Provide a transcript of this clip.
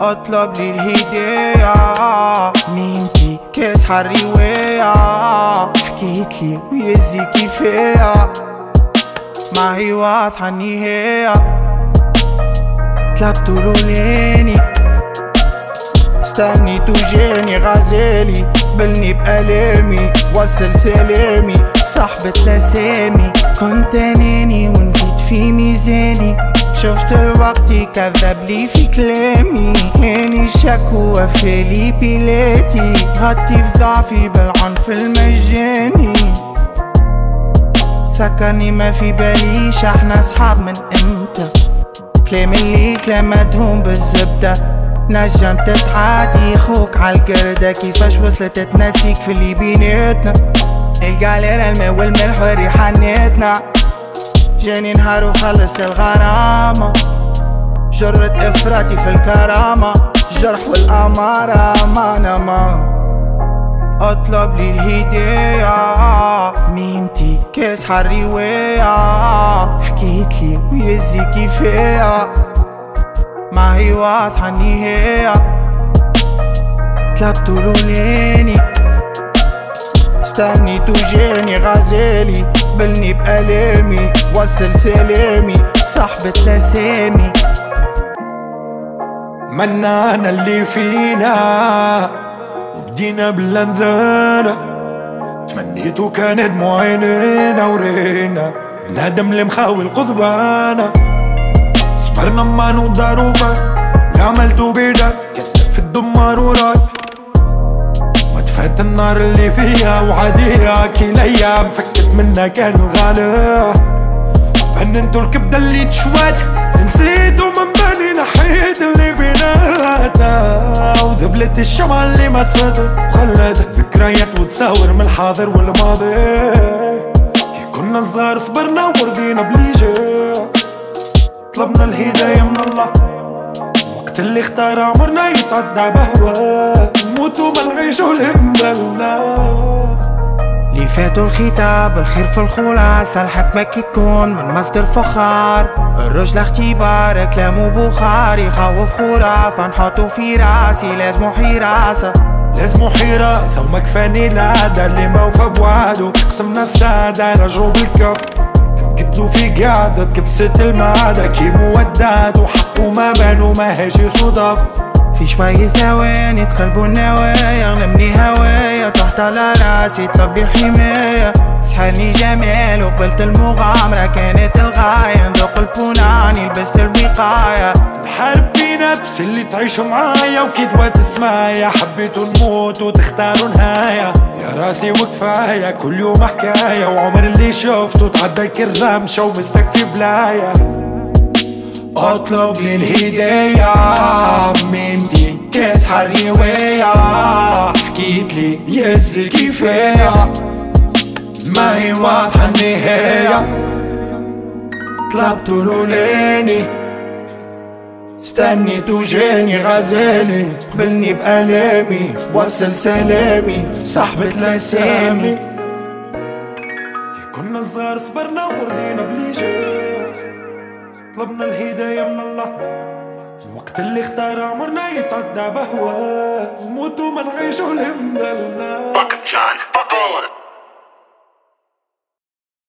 اطلب لي الهدية ميمتي كاس حالرواية حكيتلي ويزيكي فيا ما هي واضحة النهاية طلبتولو ليني استنيتو جاني غزالي قبلني بألامي وصل سلامي صاحبة لسامي كنت اناني ونزيد في ميزاني شفت الوقت كذب لي في كلامي كلاني شك ووفالي بلاتي غطي في ضعفي بالعنف المجاني فكرني ما في باليش احنا صحاب من امتى كلام اللي كلمتهم بالزبدة نجمت تحاتي خوك عالقردة كيفاش وصلت تنسيك في اللي بيناتنا القالير الماء والملح وريحاناتنا جاني نهار وخلصت الغرامة جرت افراتي في الكرامة الجرح والامارة ما اطلب لي الهدية ميمتي كاس حالرواية حكيتلي ويزيكي فيا ما هي واضحة النهاية طلبتولو ليني استنيتو جاني غزالي قبلني بألامي وصل سلامي صاحبة لسامي منعنا اللي فينا وبدينا بالانذارة تمنيتو كان دموع عينينا ورينا بنادم اللي مخاوي قضبانا صبرنا ما نقدروا اللي عملتو بيدك كان في الدمار وراي ما تفات النار اللي فيها وعاديها كليا مفكت منها كانوا غالي فننتو الكبدة اللي تشوات نسيتو من بالي نحيت اللي بيناتنا وذبلت الشمعة اللي ما تفاتت وخلت ذكريات وتصاور من الحاضر والماضي كي كنا صغار صبرنا ورضينا بلي جا طلبنا الهداية من الله وقت اللي اختار عمرنا يتعدى بهواه نموتو ما نعيشو لله اللي فاتوا الخطاب الخير في الخلاصة الحكمة كي تكون من مصدر فخار الرجل اختبار كلامو بخار يخوف خرافة نحطو في راسي لازمو حراسة وما كفاني العادة اللي موفى بوعدو قسمنا السعادة رجعو بالكف كبتو في قعدة كبست المعادة كي مودات وحقو ما بانو ما هاجي صدف في شوية ثواني تقلبوا النوايا يغلبني هوايا تحت على راسي تصبي حماية سحلني جمال وقبلت المغامرة كانت الغاية ندوق البوناني لبست الوقاية نحارب بنفس اللي تعيشوا معايا وكذوة تسمايا حبيتوا نموت وتختاروا نهاية يا راسي وكفاية كل يوم حكاية وعمر اللي شفته تعدى كالرمشة ومستكفي بلايا اطلب لي الهداية ميمتي كاس حالرواية حكيتلي يزيكي فيا ما هي واضحة النهاية طلبتولو ليني استنيتو جاني غزالي قبلني بألامي وصل سلامي صاحبة لسامي كي كنا صغار صبرنا ورضينا بلي جا طلبنا الهداية من الله الوقت اللي اختار عمرنا يتعدى بهواه نموتو ما نعيشو لله